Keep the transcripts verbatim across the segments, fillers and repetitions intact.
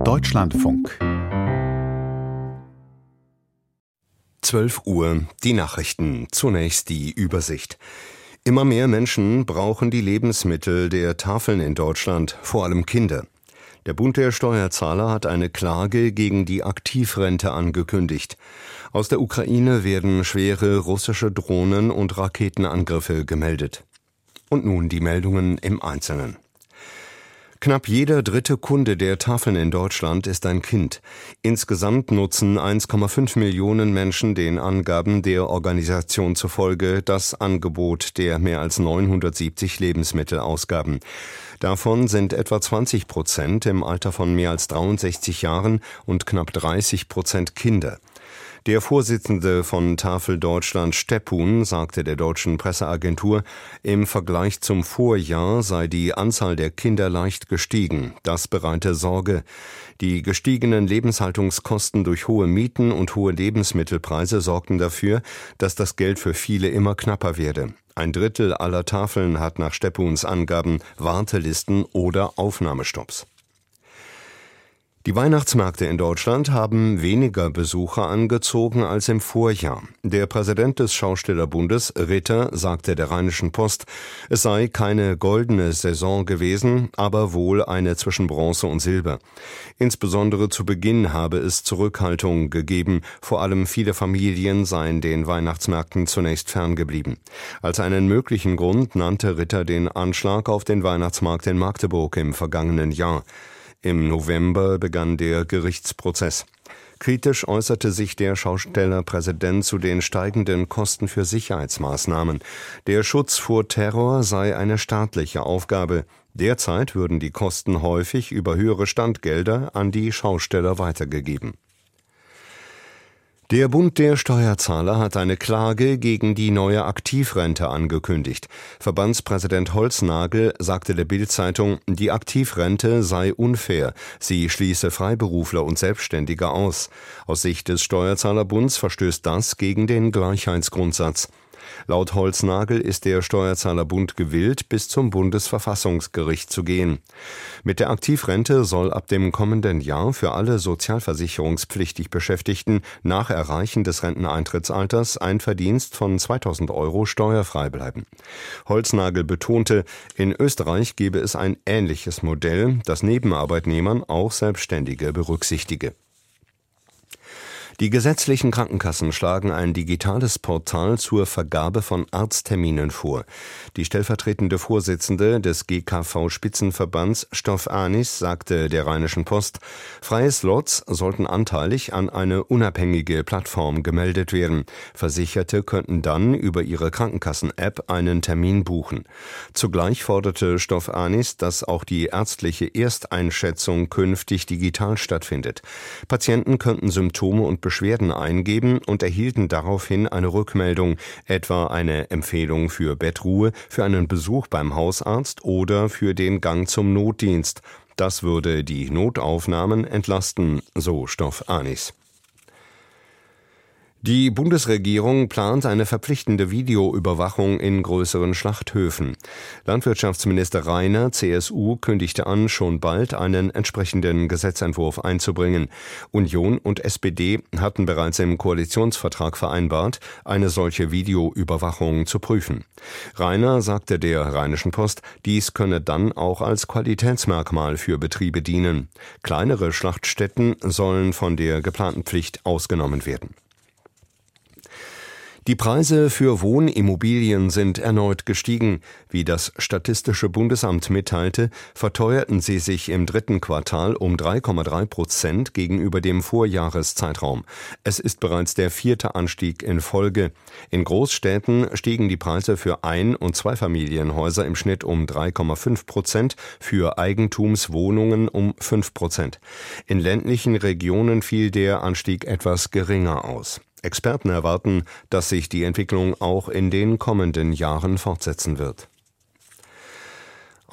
Deutschlandfunk. zwölf Uhr, die Nachrichten. Zunächst die Übersicht. Immer mehr Menschen brauchen die Lebensmittel der Tafeln in Deutschland, vor allem Kinder. Der Bund der Steuerzahler hat eine Klage gegen die Aktivrente angekündigt. Aus der Ukraine werden schwere russische Drohnen- und Raketenangriffe gemeldet. Und nun die Meldungen im Einzelnen. Knapp jeder dritte Kunde der Tafeln in Deutschland ist ein Kind. Insgesamt nutzen eins Komma fünf Millionen Menschen den Angaben der Organisation zufolge das Angebot der mehr als neunhundertsiebzig Lebensmittelausgaben. Davon sind etwa zwanzig Prozent im Alter von mehr als dreiundsechzig Jahren und knapp dreißig Prozent Kinder. Der Vorsitzende von Tafel Deutschland, Steppun, sagte der deutschen Presseagentur, im Vergleich zum Vorjahr sei die Anzahl der Kinder leicht gestiegen. Das bereite Sorge. Die gestiegenen Lebenshaltungskosten durch hohe Mieten und hohe Lebensmittelpreise sorgten dafür, dass das Geld für viele immer knapper werde. Ein Drittel aller Tafeln hat nach Steppuns Angaben Wartelisten oder Aufnahmestopps. Die Weihnachtsmärkte in Deutschland haben weniger Besucher angezogen als im Vorjahr. Der Präsident des Schaustellerbundes, Ritter, sagte der Rheinischen Post, es sei keine goldene Saison gewesen, aber wohl eine zwischen Bronze und Silber. Insbesondere zu Beginn habe es Zurückhaltung gegeben, vor allem viele Familien seien den Weihnachtsmärkten zunächst ferngeblieben. Als einen möglichen Grund nannte Ritter den Anschlag auf den Weihnachtsmarkt in Magdeburg im vergangenen Jahr. Im November begann der Gerichtsprozess. Kritisch äußerte sich der Schaustellerpräsident zu den steigenden Kosten für Sicherheitsmaßnahmen. Der Schutz vor Terror sei eine staatliche Aufgabe. Derzeit würden die Kosten häufig über höhere Standgelder an die Schausteller weitergegeben. Der Bund der Steuerzahler hat eine Klage gegen die neue Aktivrente angekündigt. Verbandspräsident Holznagel sagte der Bild-Zeitung, die Aktivrente sei unfair. Sie schließe Freiberufler und Selbstständige aus. Aus Sicht des Steuerzahlerbunds verstößt das gegen den Gleichheitsgrundsatz. Laut Holznagel ist der Steuerzahlerbund gewillt, bis zum Bundesverfassungsgericht zu gehen. Mit der Aktivrente soll ab dem kommenden Jahr für alle sozialversicherungspflichtig Beschäftigten nach Erreichen des Renteneintrittsalters ein Verdienst von zweitausend Euro steuerfrei bleiben. Holznagel betonte, in Österreich gebe es ein ähnliches Modell, das neben Arbeitnehmern auch Selbstständige berücksichtige. Die gesetzlichen Krankenkassen schlagen ein digitales Portal zur Vergabe von Arztterminen vor. Die stellvertretende Vorsitzende des G K V-Spitzenverbands Stoff Anis sagte der Rheinischen Post, freie Slots sollten anteilig an eine unabhängige Plattform gemeldet werden. Versicherte könnten dann über ihre Krankenkassen-App einen Termin buchen. Zugleich forderte Stoff Anis, dass auch die ärztliche Ersteinschätzung künftig digital stattfindet. Patienten könnten Symptome und Beschwerden eingeben und erhielten daraufhin eine Rückmeldung, etwa eine Empfehlung für Bettruhe, für einen Besuch beim Hausarzt oder für den Gang zum Notdienst. Das würde die Notaufnahmen entlasten, so Stoff Anis. Die Bundesregierung plant eine verpflichtende Videoüberwachung in größeren Schlachthöfen. Landwirtschaftsminister Rainer, C S U, kündigte an, schon bald einen entsprechenden Gesetzentwurf einzubringen. Union und S P D hatten bereits im Koalitionsvertrag vereinbart, eine solche Videoüberwachung zu prüfen. Rainer sagte der Rheinischen Post, dies könne dann auch als Qualitätsmerkmal für Betriebe dienen. Kleinere Schlachtstätten sollen von der geplanten Pflicht ausgenommen werden. Die Preise für Wohnimmobilien sind erneut gestiegen. Wie das Statistische Bundesamt mitteilte, verteuerten sie sich im dritten Quartal um drei Komma drei Prozent gegenüber dem Vorjahreszeitraum. Es ist bereits der vierte Anstieg in Folge. In Großstädten stiegen die Preise für Ein- und Zweifamilienhäuser im Schnitt um drei Komma fünf Prozent, für Eigentumswohnungen um fünf Prozent. In ländlichen Regionen fiel der Anstieg etwas geringer aus. Experten erwarten, dass sich die Entwicklung auch in den kommenden Jahren fortsetzen wird.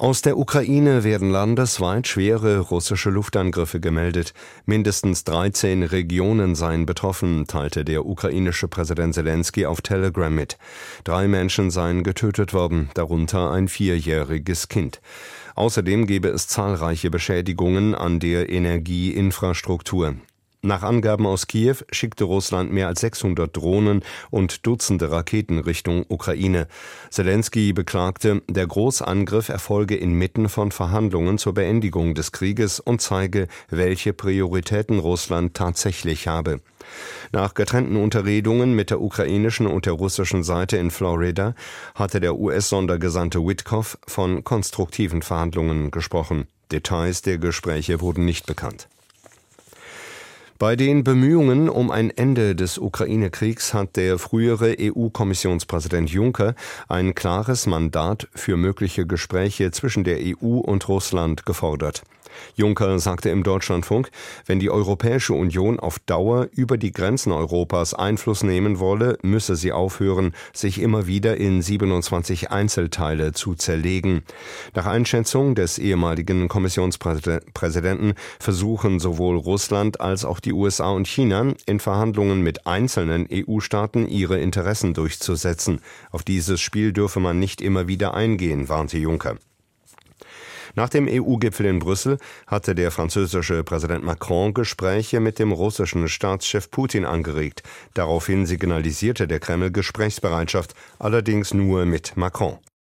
Aus der Ukraine werden landesweit schwere russische Luftangriffe gemeldet. Mindestens dreizehn Regionen seien betroffen, teilte der ukrainische Präsident Selenskyj auf Telegram mit. Drei Menschen seien getötet worden, darunter ein vierjähriges Kind. Außerdem gebe es zahlreiche Beschädigungen an der Energieinfrastruktur. Nach Angaben aus Kiew schickte Russland mehr als sechshundert Drohnen und Dutzende Raketen Richtung Ukraine. Selenskyj beklagte, der Großangriff erfolge inmitten von Verhandlungen zur Beendigung des Krieges und zeige, welche Prioritäten Russland tatsächlich habe. Nach getrennten Unterredungen mit der ukrainischen und der russischen Seite in Florida hatte der U S-Sondergesandte Witkoff von konstruktiven Verhandlungen gesprochen. Details der Gespräche wurden nicht bekannt. Bei den Bemühungen um ein Ende des Ukraine-Kriegs hat der frühere E U-Kommissionspräsident Juncker ein klares Mandat für mögliche Gespräche zwischen der E U und Russland gefordert. Juncker sagte im Deutschlandfunk, wenn die Europäische Union auf Dauer über die Grenzen Europas Einfluss nehmen wolle, müsse sie aufhören, sich immer wieder in siebenundzwanzig Einzelteile zu zerlegen. Nach Einschätzung des ehemaligen Kommissionspräsidenten versuchen sowohl Russland als auch die U S A und China in Verhandlungen mit einzelnen E U-Staaten ihre Interessen durchzusetzen. Auf dieses Spiel dürfe man nicht immer wieder eingehen, warnte Juncker. Nach dem E U-Gipfel in Brüssel hatte der französische Präsident Macron Gespräche mit dem russischen Staatschef Putin angeregt. Daraufhin signalisierte der Kreml Gesprächsbereitschaft, allerdings nur mit Macron.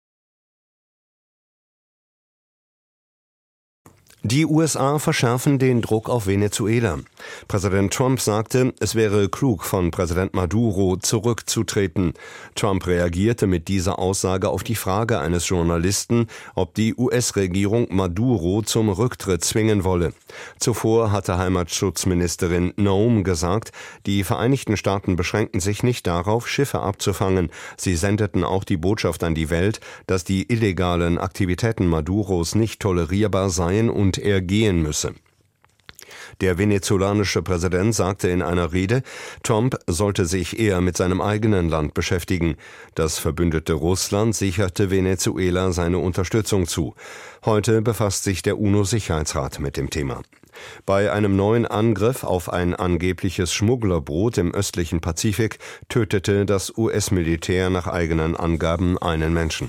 Die U S A verschärfen den Druck auf Venezuela. Präsident Trump sagte, es wäre klug von Präsident Maduro zurückzutreten. Trump reagierte mit dieser Aussage auf die Frage eines Journalisten, ob die U S-Regierung Maduro zum Rücktritt zwingen wolle. Zuvor hatte Heimatschutzministerin Noem gesagt, die Vereinigten Staaten beschränkten sich nicht darauf, Schiffe abzufangen. Sie sendeten auch die Botschaft an die Welt, dass die illegalen Aktivitäten Maduros nicht tolerierbar seien und er gehen müsse. Der venezolanische Präsident sagte in einer Rede, Trump sollte sich eher mit seinem eigenen Land beschäftigen. Das verbündete Russland sicherte Venezuela seine Unterstützung zu. Heute befasst sich der UNO-Sicherheitsrat mit dem Thema. Bei einem neuen Angriff auf ein angebliches Schmugglerboot im östlichen Pazifik tötete das U S-Militär nach eigenen Angaben einen Menschen.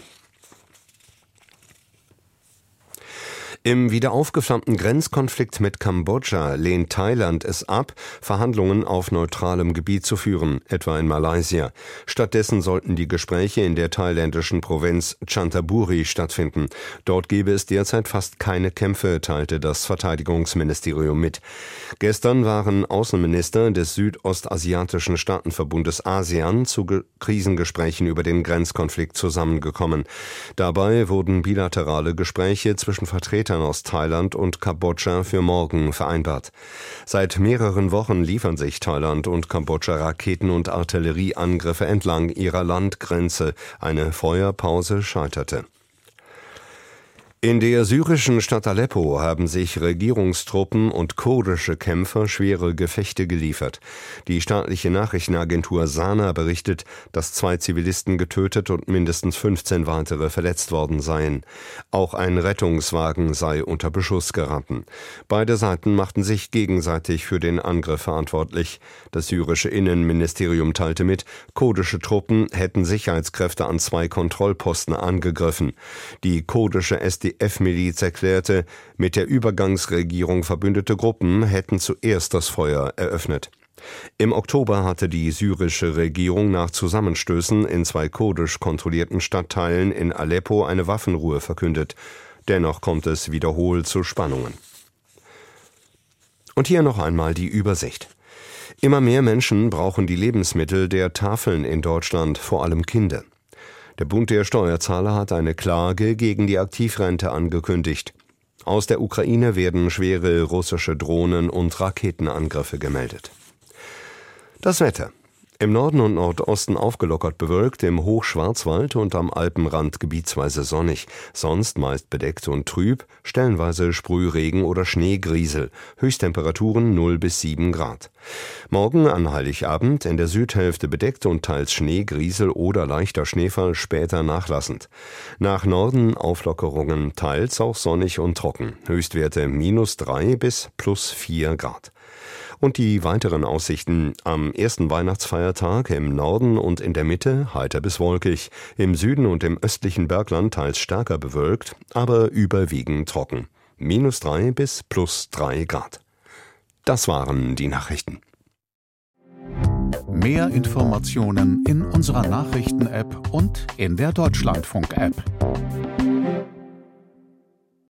Im wieder aufgeflammten Grenzkonflikt mit Kambodscha lehnt Thailand es ab, Verhandlungen auf neutralem Gebiet zu führen, etwa in Malaysia. Stattdessen sollten die Gespräche in der thailändischen Provinz Chanthaburi stattfinden. Dort gebe es derzeit fast keine Kämpfe, teilte das Verteidigungsministerium mit. Gestern waren Außenminister des südostasiatischen Staatenverbundes ASEAN zu Ge- Krisengesprächen über den Grenzkonflikt zusammengekommen. Dabei wurden bilaterale Gespräche zwischen Vertretern aus Thailand und Kambodscha für morgen vereinbart. Seit mehreren Wochen liefern sich Thailand und Kambodscha Raketen- und Artillerieangriffe entlang ihrer Landgrenze. Eine Feuerpause scheiterte. In der syrischen Stadt Aleppo haben sich Regierungstruppen und kurdische Kämpfer schwere Gefechte geliefert. Die staatliche Nachrichtenagentur Sana berichtet, dass zwei Zivilisten getötet und mindestens fünfzehn weitere verletzt worden seien. Auch ein Rettungswagen sei unter Beschuss geraten. Beide Seiten machten sich gegenseitig für den Angriff verantwortlich. Das syrische Innenministerium teilte mit, kurdische Truppen hätten Sicherheitskräfte an zwei Kontrollposten angegriffen. Die kurdische S D F-Miliz erklärte, mit der Übergangsregierung verbündete Gruppen hätten zuerst das Feuer eröffnet. Im Oktober hatte die syrische Regierung nach Zusammenstößen in zwei kurdisch kontrollierten Stadtteilen in Aleppo eine Waffenruhe verkündet. Dennoch kommt es wiederholt zu Spannungen. Und hier noch einmal die Übersicht. Immer mehr Menschen brauchen die Lebensmittel der Tafeln in Deutschland, vor allem Kinder. Der Bund der Steuerzahler hat eine Klage gegen die Aktivrente angekündigt. Aus der Ukraine werden schwere russische Drohnen- und Raketenangriffe gemeldet. Das Wetter. Im Norden und Nordosten aufgelockert bewölkt, im Hochschwarzwald und am Alpenrand gebietsweise sonnig, sonst meist bedeckt und trüb, stellenweise Sprühregen oder Schneegriesel, Höchsttemperaturen null bis sieben Grad. Morgen an Heiligabend in der Südhälfte bedeckt und teils Schneegriesel oder leichter Schneefall, später nachlassend. Nach Norden Auflockerungen, teils auch sonnig und trocken, Höchstwerte minus drei bis plus vier Grad. Und die weiteren Aussichten: am ersten Weihnachtsfeiertag im Norden und in der Mitte heiter bis wolkig, im Süden und im östlichen Bergland teils stärker bewölkt, aber überwiegend trocken. minus drei bis plus drei Grad. Das waren die Nachrichten. Mehr Informationen in unserer Nachrichten-App und in der Deutschlandfunk-App.